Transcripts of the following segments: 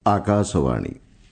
आकाशवाणी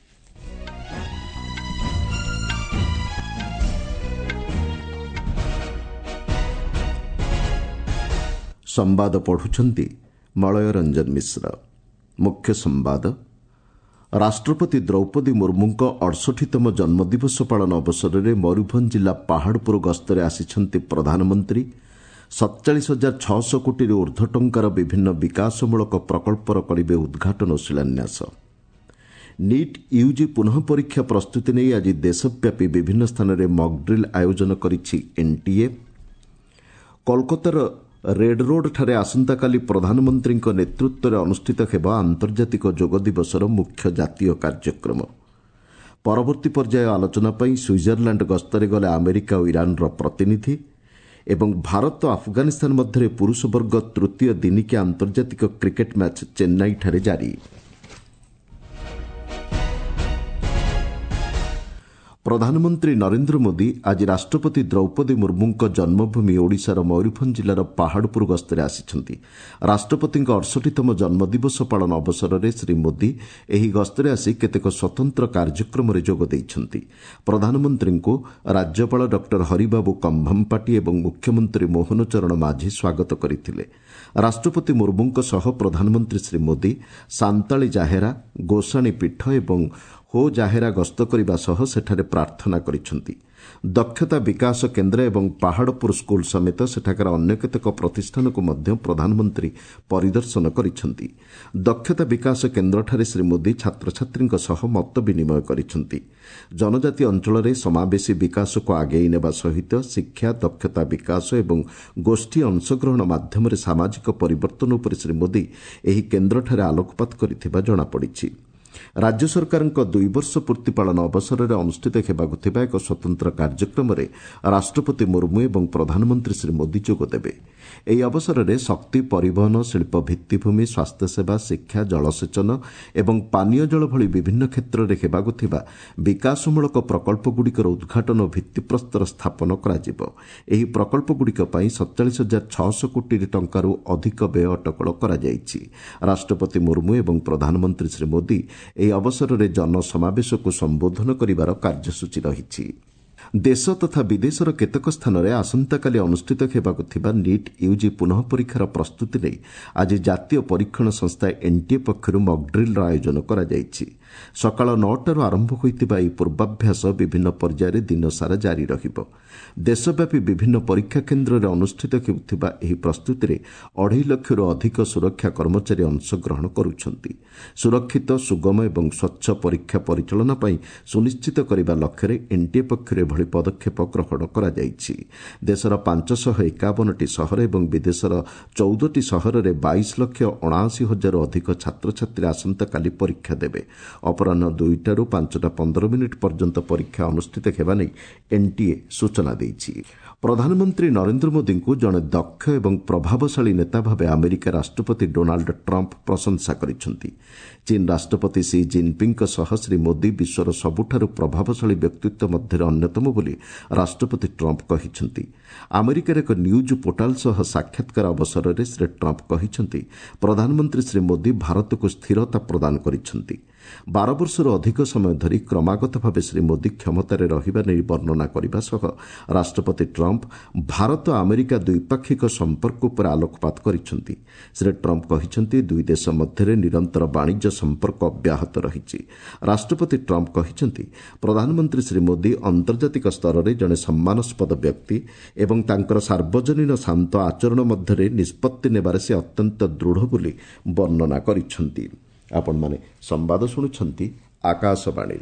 संवाद पढ़ुछंती मलय रंजन मिश्र। मुख्य संवाद। राष्ट्रपति द्रौपदी मुर्मुंक 68तम जन्मदिवस पालन अवसर में मयूरभंज जिला पहाड़पुर गस्तरे आसिछंती प्रधानमंत्री। 47,600 कोटी ऊर्ध्व टंकार विभिन्न विकासमूलक प्रकल्पर करिबे उद्घाटन और शिलान्यास। नीट यूजी पुनः परीक्षा प्रस्तुति नहीं आज देशव्यापी विभिन्न स्थान में मॉकड्रिल आयोजन करिछि एनटीए। कोलकातार रेड रोड ठारे आसंताकाली प्रधानमंत्री नेतृत्व में अनुष्ठित हेब आंतर्जातिक योग दिवसर मुख्य जातीय कार्यक्रम। परवर्ती पर्याय आलोचना पर स्विट्जरलैंड गस्तरे गले अमेरिका और ईरान प्रतिनिधि। एवं भारत और अफगानिस्तान मध्य पुरुष वर्ग तृतीय दिनिकिया आंतर्जातिक क्रिकेट मैच चेन्नई ठारे जारी। प्रधानमंत्री नरेंद्र मोदी आज राष्ट्रपति द्रौपदी मुर्मुंक जन्मभूमि ओडिशार मयूरभंज जिलार पहाड़पुर गस्तरे आसिछंती। राष्ट्रपति 68तम जन्मदिवस पालन अवसर में श्री मोदी एही गस्तरे आसी केतेक स्वतंत्र कार्यक्रम में जोग देइछंती। प्रधानमंत्री को राज्यपाल डॉक्टर हरिबाबू कंभमपाटी एवं मुख्यमंत्री मोहन चरण माझी स्वागत करथिले। राष्ट्रपति मुर्मुंक सह प्रधानमंत्री श्री मोदी सांताली जाहेरा, गोसाणी पीठ एवं हो जाहेरा गस्त करने सह सेठारे प्रार्थना करिसेंती। दक्षता विकास केन्द्र एवं पहाड़पुर स्कूल समेत सेठाकार अन्य केतेक प्रतिष्ठान को मध्य प्रधानमंत्री परिदर्शन करिसेंती। दक्षता विकास केन्द्रठारे श्री मोदी छात्र छात्री सह मत विनिमय करिसेंती। जनजाति अंचल समावेशी विकास को आगेई नेबा सहित शिक्षा, दक्षता विकास एवं गोष्ठी अंशग्रहण माध्यम सामाजिक परिवर्तन उपर श्री मोदी एही केन्द्रठारे आलोकपात करिथिबा जणापड़िछि। राज्य सरकार 2 वर्ष पूर्ति पालन अवसर में अनुष्ठित हेबाकु थिबा एक स्वतंत्र कार्यक्रम में राष्ट्रपति मुर्मू एवं प्रधानमंत्री श्री मोदी जोगदेवे। ଏହି ଅବସରରେ ଶକ୍ତି, ପରିବହନ, ଶିଳ୍ପ ଭିତ୍ତିଭୂମି, ସ୍ୱାସ୍ଥ୍ୟସେବା, ଶିକ୍ଷା, ଜଳସେଚନ ଏବଂ ପାନୀୟ ଜଳ ଭଳି ବିଭିନ୍ନ କ୍ଷେତ୍ରରେ ହେବାକୁ ଥିବା ବିକାଶମୂଳକ ପ୍ରକଳ୍ପଗୁଡ଼ିକର ଉଦ୍ଘାଟନ ଓ ଭିତ୍ତିପ୍ରସ୍ତର ସ୍ଥାପନ କରାଯିବ। ଏହି ପ୍ରକଳ୍ପଗୁଡ଼ିକ ପାଇଁ 47,600 କୋଟି ଟଙ୍କାରୁ ଅଧିକ ବ୍ୟୟ ଅଟକଳ କରାଯାଇଛି। ରାଷ୍ଟ୍ରପତି ମୁର୍ମୁ ଏବଂ ପ୍ରଧାନମନ୍ତ୍ରୀ ଶ୍ରୀ ମୋଦି ଏହି ଅବସରରେ ଜନସମାବେଶକୁ ସମ୍ବୋଧନ କରିବାର କାର୍ଯ୍ୟସୂଚୀ ରହିଛି। देश तथा विदेशर केतक स्थान में आसंताकाली अनुष्ठित हेबाकु थिबा नीट यूजी पुनः परीक्षार प्रस्तुति नहीं आज जातीय परीक्षण संस्था एनटीए पक्षर मॉकड्रिल आयोजन करा जायछि। सकाळ 9टारू आरंभ होइतिबा ଏହି पूर्वाभ्यास विभिन्न पर्यायर दिन सारा जारी रहिबो। देशव्यापी विभिन्न परीक्षा केन्द्र में अनुष्ठित हेउथिबा ଏହି प्रस्तुति 2.5 लाखରୁ अधिक सुरक्षा कर्मचारी अंशग्रहण करुछंती। सुरक्षित, सुगम एवं स्वच्छ परीक्षा परिचालना ପାଇଁ सुनिश्चित କରିବା ଲକ୍ଷ୍ୟରେ एनटीए पक्षर एभଳି पदक्षेप ग्रहण करा जायछि। देशर 551ଟି ସହର ଏବଂ ବିଦେଶର 14ଟି ସହରରେ 22,79,000 ଅଧିକ ଛାତ୍ରଛାତ୍ରୀ ଆସନ୍ତାକାଲି ପରୀକ୍ଷା ଦେବେ। अपराह 2टारू 5:15 पर्यंत परीक्षा अनुष्ठित हेबा नै एनटीए सूचना देइछि। प्रधानमंत्री नरेंद्र मोदी को जड़े दक्ष एवं प्रभावशाली नेता भावे अमेरिका राष्ट्रपति डोनाल्ड ट्रंप प्रशंसा करिसेंती। चीन राष्ट्रपति सी जिनपिंग सह श्री मोदी विश्वर सबुठारु प्रभावशाली व्यक्तित्व मध्य अन्यतम बोली राष्ट्रपति ट्रंप कहिसेंती। अमेरिकार एक न्यूज पोर्टाल सह साक्षात्कार अवसर में श्री ट्रंप कहिसेंती प्रधानमंत्री श्री मोदी भारत को स्थिरता प्रदान करिसेंती। 12 वर्षर अधिक समय धरी क्रमागत भाव श्री मोदी क्षमतार रहिबा नै वर्णना करने सह राष्ट्रपति ट्रंप भारत अमेरिका द्विपाक्षिक संपर्क पर आलोकपात करिसेंती। श्री ट्रंप कहिसेंती दुई देश मध्य निरंतर वाणिज्य संपर्क अब्याहत रहिछि। राष्ट्रपति ट्रंप कहिसेंती प्रधानमंत्री श्री मोदी अंतर्जातिक स्तर में जड़े सम्मानास्पद व्यक्ति एवं तांकर सार्वजनीन शांत आचरण मध्य निष्पत्ति नेबारे से अत्यंत दृढ़ बोली वर्णना करिसेंती। आपण माने संवाद शुणुछंती आकाशवाणी।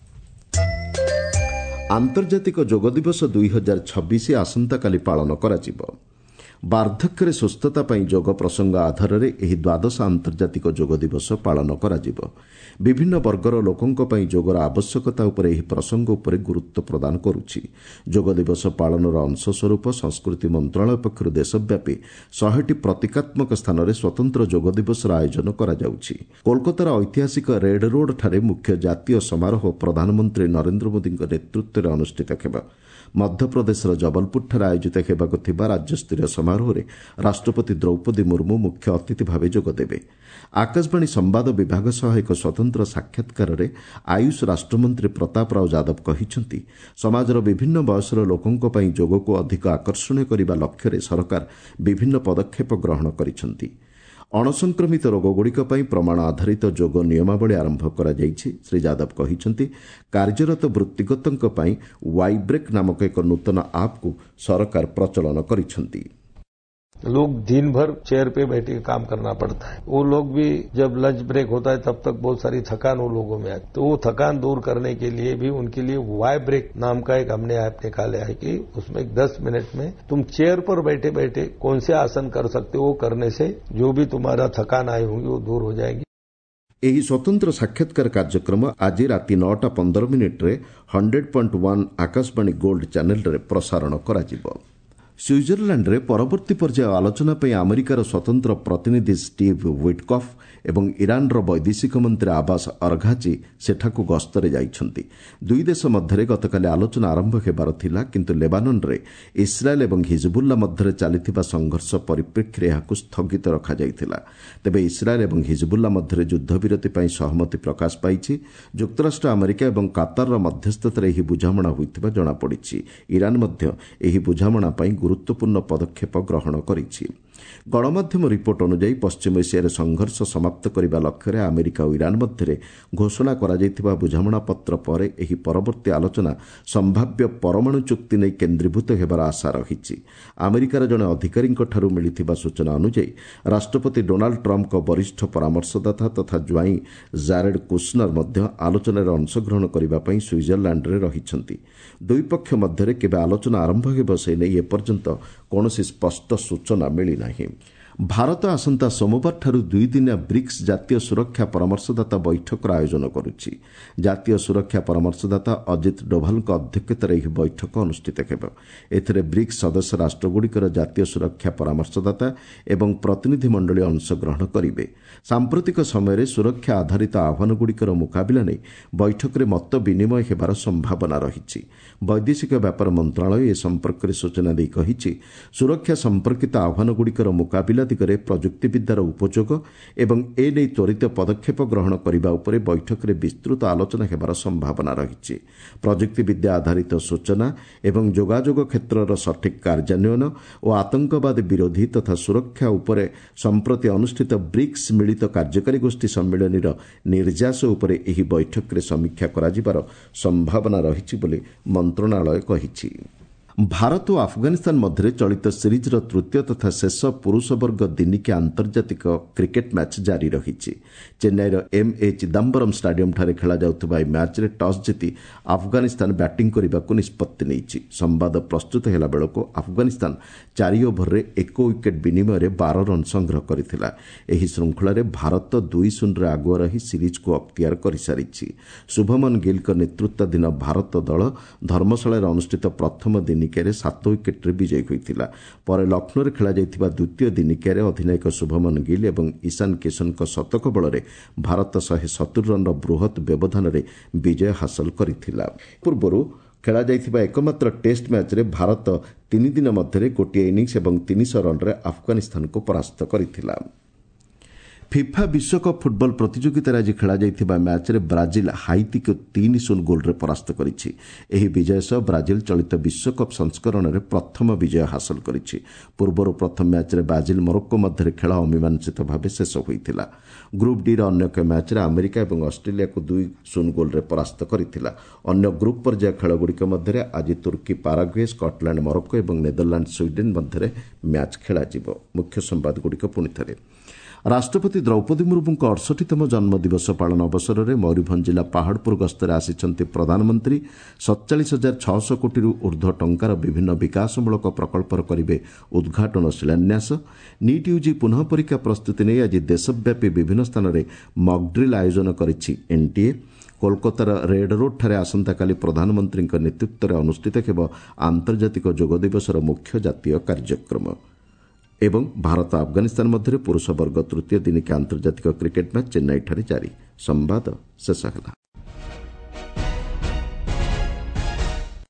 आंतर्जातिक योग दिवस 2026 आसंताकाली पालन कराजिबो। वार्धक्य सुस्थता योग प्रसंग आधार में यह 12 आंतर्जातिक योग दिवस पालन कराजिबो। विभिन्न वर्गर लोकों पर योगर आवश्यकता उपर यह प्रसंग उपर गुरुत्व प्रदान करुछि। योग दिवस पालन अंशस्वरूप संस्कृति मंत्रालय पक्षर देशव्यापी 100टी प्रतीकात्मक स्थान में स्वतंत्र योग दिवस आयोजन करा जाउछि। कोलकातार ऐतिहासिक रेड रोड ठारे मुख्य जातीय समारोह प्रधानमंत्री नरेंद्र मोदी नेतृत्व में अनुष्ठित हेबो। ମଧ୍ୟପ୍ରଦେଶର ଜବଲପୁରଠାରେ ଆୟୋଜିତ ହେବାକୁ ଥିବା ରାଜ୍ୟସ୍ତରୀୟ ସମାରୋହରେ ରାଷ୍ଟ୍ରପତି ଦ୍ରୌପଦୀ ମୁର୍ମୁ ମୁଖ୍ୟ ଅତିଥି ଭାବେ ଯୋଗଦେବେ। ଆକାଶବାଣୀ ସମ୍ବାଦ ବିଭାଗ ସହ ଏକ ସ୍ୱତନ୍ତ୍ର ସାକ୍ଷାତକାରରେ ଆୟୁଷ ରାଷ୍ଟ୍ରମନ୍ତ୍ରୀ ପ୍ରତାପ ରାଓ ଯାଦବ କହିଛନ୍ତି, ସମାଜର ବିଭିନ୍ନ ବୟସର ଲୋକଙ୍କ ପାଇଁ ଯୋଗକୁ ଅଧିକ ଆକର୍ଷଣୀୟ କରିବା ଲକ୍ଷ୍ୟରେ ସରକାର ବିଭିନ୍ନ ପଦକ୍ଷେପ ଗ୍ରହଣ କରିଛନ୍ତି। ଅଣସଂକ୍ରମିତ ରୋଗଗୁଡ଼ିକ ପାଇଁ ପ୍ରମାଣ ଆଧାରିତ ଯୋଗ ନିୟମାବଳୀ ଆରମ୍ଭ କରାଯାଇଛି। ଶ୍ରୀ ଯାଦବ କହିଛନ୍ତି, କାର୍ଯ୍ୟରତ ବୃତ୍ତିଗତଙ୍କ ପାଇଁ ୱାଇବ୍ରେକ୍ ନାମକ ଏକ ନୂତନ ଆପ୍କୁ ସରକାର ପ୍ରଚଳନ କରିଛନ୍ତି। लोग दिन भर चेयर पे बैठ के काम करना पड़ता है। वो लोग भी जब लंच ब्रेक होता है तब तक बहुत सारी थकान वो लोगों में आती, तो वो थकान दूर करने के लिए भी उनके लिए वाई ब्रेक नाम का एक हमने ऐप निकाला है कि उसमें 10 मिनट में तुम चेयर पर बैठे बैठे कौन से आसन कर सकते हो, वो करने से जो भी तुम्हारा थकान आई होगी वो दूर हो जाएगी। ଏହି ସ୍ୱତନ୍ତ୍ର ସାକ୍ଷାତକାର କାର୍ଯ୍ୟକ୍ରମ ଆଜି ରାତି 9:15 100.1 ଆକାଶବାଣୀ ଗୋଲ୍ଡ ଚ୍ୟାନେଲରେ ପ୍ରସାରଣ କରାଯିବ। ସ୍ୱିଜରଲ୍ୟାଣ୍ଡରେ ପରବର୍ତ୍ତୀ ପର୍ଯ୍ୟାୟ ଆଲୋଚନା ପାଇଁ ଆମେରିକାର ସ୍ୱତନ୍ତ୍ର ପ୍ରତିନିଧି ଷ୍ଟିଭ୍ ୱିଟ୍କଫ୍ ଏବଂ ଇରାନର ବୈଦେଶିକ ମନ୍ତ୍ରୀ ଆବାସ ଅରଘାଚି ସେଠାକୁ ଗସ୍ତରେ ଯାଇଛନ୍ତି। ଦୁଇ ଦେଶ ମଧ୍ୟରେ ଗତକାଲି ଆଲୋଚନା ଆରମ୍ଭ ହେବାର ଥିଲା, କିନ୍ତୁ ଲେବାନନରେ ଇସ୍ରାଏଲ୍ ଏବଂ ହିଜବୁଲ୍ଲା ମଧ୍ୟରେ ଚାଲିଥିବା ସଂଘର୍ଷ ପରିପ୍ରେକ୍ଷୀରେ ଏହାକୁ ସ୍ଥଗିତ ରଖାଯାଇଥିଲା। ତେବେ ଇସ୍ରାଏଲ୍ ଏବଂ ହିଜବୁଲ୍ଲା ମଧ୍ୟରେ ଯୁଦ୍ଧବିରତି ପାଇଁ ସହମତି ପ୍ରକାଶ ପାଇଛି। ଯୁକ୍ତରାଷ୍ଟ୍ର ଆମେରିକା ଏବଂ କାତାରର ମଧ୍ୟସ୍ଥତାରେ ଏହି ବୁଝାମଣା ହୋଇଥିବା ଜଣାପଡ଼ିଛି। ଇରାନ ମଧ୍ୟ ଏହି ବୁଝାମଣା ପାଇଁ ଗୁରୁତ୍ୱପୂର୍ଣ୍ଣ ପଦକ୍ଷେପ ଗ୍ରହଣ କରିଛି। ଗଣମାଧ୍ୟମ ରିପୋର୍ଟ ଅନୁଯାୟୀ ପଶ୍ଚିମ ଏସିଆରେ ସଂଘର୍ଷ ସମାପ୍ତ କରିବା ଲକ୍ଷ୍ୟରେ ଆମେରିକା ଓ ଇରାନ ମଧ୍ୟରେ ଘୋଷଣା କରାଯାଇଥିବା ବୁଝାମଣା ପତ୍ର ପରେ ଏହି ପରବର୍ତ୍ତୀ ଆଲୋଚନା ସମ୍ଭାବ୍ୟ ପରମାଣୁ ଚୁକ୍ତି ନେଇ କେନ୍ଦ୍ରୀଭୂତ ହେବାର ଆଶା ରହିଛି। ଆମେରିକାର ଜଣେ ଅଧିକାରୀଙ୍କଠାରୁ ମିଳିଥିବା ସୂଚନା ଅନୁଯାୟୀ ରାଷ୍ଟ୍ରପତି ଡୋନାଲ୍ଡ ଟ୍ରମ୍ପଙ୍କ ବରିଷ୍ଠ ପରାମର୍ଶଦାତା ତଥା ଜ୍ୱାଇଁ ଜାରେଡ୍ କୁଶ୍ନର ମଧ୍ୟ ଆଲୋଚନାରେ ଅଂଶଗ୍ରହଣ କରିବା ପାଇଁ ସ୍ୱିଜରଲ୍ୟାଣ୍ଡରେ ରହିଛନ୍ତି। ଦୁଇ ପକ୍ଷ ମଧ୍ୟରେ କେବେ ଆଲୋଚନା ଆରମ୍ଭ ହେବ ସେ ନେଇ ଏପର୍ଯ୍ୟନ୍ତ କୌଣସି ସ୍ପଷ୍ଟ ସୂଚନା ମିଳିନାହିଁ। ଭାରତ ଆସନ୍ତା ସୋମବାରଠାରୁ ଦୁଇଦିନିଆ ବ୍ରିକ୍ସ ଜାତୀୟ ସୁରକ୍ଷା ପରାମର୍ଶଦାତା ବୈଠକର ଆୟୋଜନ କରୁଛି। ଜାତୀୟ ସୁରକ୍ଷା ପରାମର୍ଶଦାତା ଅଜିତ ଡୋଭାଲଙ୍କ ଅଧ୍ୟକ୍ଷତାରେ ଏହି ବୈଠକ ଅନୁଷ୍ଠିତ ହେବ। ଏଥିରେ ବ୍ରିକ୍ସ ସଦସ୍ୟ ରାଷ୍ଟ୍ରଗୁଡ଼ିକର ଜାତୀୟ ସୁରକ୍ଷା ପରାମର୍ଶଦାତା ଏବଂ ପ୍ରତିନିଧି ମଣ୍ଡଳୀ ଅଂଶଗ୍ରହଣ କରିବେ। ସାମ୍ପ୍ରତିକ ସମୟରେ ସୁରକ୍ଷା ଆଧାରିତ ଆହ୍ୱାନଗୁଡ଼ିକର ମୁକାବିଲା ନେଇ ବୈଠକରେ ମତ ବିନିମୟ ହେବାର ସମ୍ଭାବନା ରହିଛି। ବୈଦେଶିକ ବ୍ୟାପାର ମନ୍ତ୍ରଣାଳୟ ଏ ସମ୍ପର୍କରେ ସୂଚନା ଦେଇ କହିଛି, ସୁରକ୍ଷା ସମ୍ପର୍କିତ ଆହ୍ୱାନଗୁଡ଼ିକର ମୁକାବିଲା ଦିଗରେ ପ୍ରଯୁକ୍ତିବିଦ୍ୟାର ଉପଯୋଗ ଏବଂ ଏ ନେଇ ତ୍ୱରିତ ପଦକ୍ଷେପ ଗ୍ରହଣ କରିବା ଉପରେ ବୈଠକରେ ବିସ୍ତୃତ ଆଲୋଚନା ହେବାର ସମ୍ଭାବନା ରହିଛି। ପ୍ରଯୁକ୍ତିବିଦ୍ୟା ଆଧାରିତ ସୂଚନା ଏବଂ ଯୋଗାଯୋଗ କ୍ଷେତ୍ରର ସଠିକ୍ କାର୍ଯ୍ୟାନ୍ୱୟନ ଓ ଆତଙ୍କବାଦ ବିରୋଧୀ ତଥା ସୁରକ୍ଷା ଉପରେ ସମ୍ପ୍ରତି ଅନୁଷ୍ଠିତ ବ୍ରିକ୍ସ ମିଳିତ କାର୍ଯ୍ୟକାରୀ ଗୋଷ୍ଠୀ ସମ୍ମିଳନୀର ନିର୍ଯାସ ଉପରେ ଏହି ବୈଠକରେ ସମୀକ୍ଷା କରାଯିବାର ସମ୍ଭାବନା ରହିଛି ବୋଲି ମନ୍ତ୍ରଣାଳୟ କହିଛି। ଭାରତ ଓ ଆଫଗାନିସ୍ତାନ ମଧ୍ୟରେ ଚଳିତ ସିରିଜ୍ର ତୃତୀୟ ତଥା ଶେଷ ପୁରୁଷ ବର୍ଗ ଦିନିକିଆ ଆନ୍ତର୍ଜାତିକ କ୍ରିକେଟ୍ ମ୍ୟାଚ୍ ଜାରି ରହିଛି। ଚେନ୍ନାଇର ଏମ୍ଏ ଚିଦାମ୍ବରମ୍ ଷ୍ଟାଡିୟମ୍ଠାରେ ଖେଳାଯାଉଥିବା ଏହି ମ୍ୟାଚ୍ରେ ଟସ୍ ଜିତି ଆଫଗାନିସ୍ତାନ ବ୍ୟାଟିଂ କରିବାକୁ ନିଷ୍ପତ୍ତି ନେଇଛି। ସମ୍ବାଦ ପ୍ରସ୍ତୁତ ହେଲା ବେଳକୁ ଆଫଗାନିସ୍ତାନ 4 ଓଭରରେ 1 ୱିକେଟ୍ ବିନିମୟରେ 12 ରନ୍ ସଂଗ୍ରହ କରିଥିଲା। ଏହି ଶୃଙ୍ଖଳାରେ ଭାରତ 2-0ରେ ଆଗୁଆ ରହି ସିରିଜ୍କୁ ଅକ୍ତିଆର କରିସାରିଛି। ଶୁଭମନ ଗିଲ୍ଙ୍କ ନେତୃତ୍ୱାଧୀନ ଭାରତ ଦଳ ଧର୍ମଶାଳାରେ ଅନୁଷ୍ଠିତ ପ୍ରଥମ ଦିନିକିଆରେ 7 ୱିକେଟ୍ରେ ବିଜୟୀ ହୋଇଥିଲା। ପରେ ଲକ୍ଷ୍ନୌରେ ଖେଳାଯାଇଥିବା ଦ୍ୱିତୀୟ ଦିନିକିଆରେ ଅଧିନାୟକ ଶୁଭମନ ଗିଲ୍ ଏବଂ ଇଶାନ କିଶନଙ୍କ ଶତକ ବଳରେ ଭାରତ 170 ରନ୍ର ବୃହତ୍ ବ୍ୟବଧାନରେ ବିଜୟ ହାସଲ କରିଥିଲା। ପୂର୍ବରୁ ଖେଳାଯାଇଥିବା ଏକମାତ୍ର ଟେଷ୍ଟ ମ୍ୟାଚ୍ରେ ଭାରତ 3 ଦିନ ମଧ୍ୟରେ ଗୋଟିଏ ଇନିଂସ ଏବଂ 300 ରନ୍ରେ ଆଫଗାନିସ୍ତାନକୁ ପରାସ୍ତ କରିଥିଲା। ଫିଫା ବିଶ୍ୱକପ୍ ଫୁଟବଲ ପ୍ରତିଯୋଗିତାରେ ଆଜି ଖେଳାଯାଇଥିବା ମ୍ୟାଚ୍ରେ ବ୍ରାଜିଲ୍ ହାଇତିକୁ 3-0 ଗୋଲ୍ରେ ପରାସ୍ତ କରିଛି। ଏହି ବିଜୟ ସହ ବ୍ରାଜିଲ୍ ଚଳିତ ବିଶ୍ୱକପ୍ ସଂସ୍କରଣରେ ପ୍ରଥମ ବିଜୟ ହାସଲ କରିଛି। ପୂର୍ବରୁ ପ୍ରଥମ ମ୍ୟାଚ୍ରେ ବ୍ରାଜିଲ୍ ମରୋକ୍କୋ ମଧ୍ୟରେ ଖେଳ ଅମୀମାଂସିତ ଭାବେ ଶେଷ ହୋଇଥିଲା। ଗ୍ରୁପ୍ ଡିର ଅନ୍ୟ ଏକ ମ୍ୟାଚ୍ରେ ଆମେରିକା ଏବଂ ଅଷ୍ଟ୍ରେଲିଆକୁ 2-0 ଗୋଲ୍ରେ ପରାସ୍ତ କରିଥିଲା। ଅନ୍ୟ ଗ୍ରୁପ୍ ପର୍ଯ୍ୟାୟ ଖେଳଗୁଡ଼ିକ ମଧ୍ୟରେ ଆଜି ତୁର୍କୀ ପାରାଗୁଏ, ସ୍କଟଲ୍ୟାଣ୍ଡ ମରୋକ୍କୋ ଏବଂ ନେଦରଲ୍ୟାଣ୍ଡ ସ୍ୱିଡେନ୍ ମଧ୍ୟରେ ମ୍ୟାଚ୍ ଖେଳାଯିବ। ମୁଖ୍ୟ ସମ୍ବାଦଗୁଡ଼ିକ ପୁଣିଥରେ। ରାଷ୍ଟ୍ରପତି ଦ୍ରୌପଦୀ ମୁର୍ମୁଙ୍କ 68ତମ ଜନ୍ମଦିବସ ପାଳନ ଅବସରରେ ମୟୂରଭଞ୍ଜ ଜିଲ୍ଲା ପାହାଡ଼ପୁର ଗସ୍ତରେ ଆସିଛନ୍ତି ପ୍ରଧାନମନ୍ତ୍ରୀ। 47,600 କୋଟିରୁ ଊର୍ଦ୍ଧ୍ୱ ଟଙ୍କାର ବିଭିନ୍ନ ବିକାଶମୂଳକ ପ୍ରକଳ୍ପର କରିବେ ଉଦ୍ଘାଟନ ଶିଳାନ୍ୟାସ। ନିଟ୍ ୟୁଜି ପୁନଃ ପରୀକ୍ଷା ପ୍ରସ୍ତୁତି ନେଇ ଆଜି ଦେଶବ୍ୟାପୀ ବିଭିନ୍ନ ସ୍ଥାନରେ ମକ୍ଡ୍ରିଲ୍ ଆୟୋଜନ କରିଛି ଏନ୍ଟିଏ। କୋଲକାତାର ରେଡ୍ ରୋଡ୍ଠାରେ ଆସନ୍ତାକାଲି ପ୍ରଧାନମନ୍ତ୍ରୀଙ୍କ ନେତୃତ୍ୱରେ ଅନୁଷ୍ଠିତ ହେବ ଆନ୍ତର୍ଜାତିକ ଯୋଗ ଦିବସର ମୁଖ୍ୟ ଜାତୀୟ କାର୍ଯ୍ୟକ୍ରମ। ଏବଂ ଭାରତ ଆଫଗାନିସ୍ତାନ ମଧ୍ୟରେ ପୁରୁଷ ବର୍ଗ ତୃତୀୟ ଦିନିକିଆ ଆନ୍ତର୍ଜାତିକ କ୍ରିକେଟ୍ ମ୍ୟାଚ୍ ଚେନ୍ନାଇଠାରେ ଜାରି। ସମ୍ବାଦ ଶେଷ ହେଲା।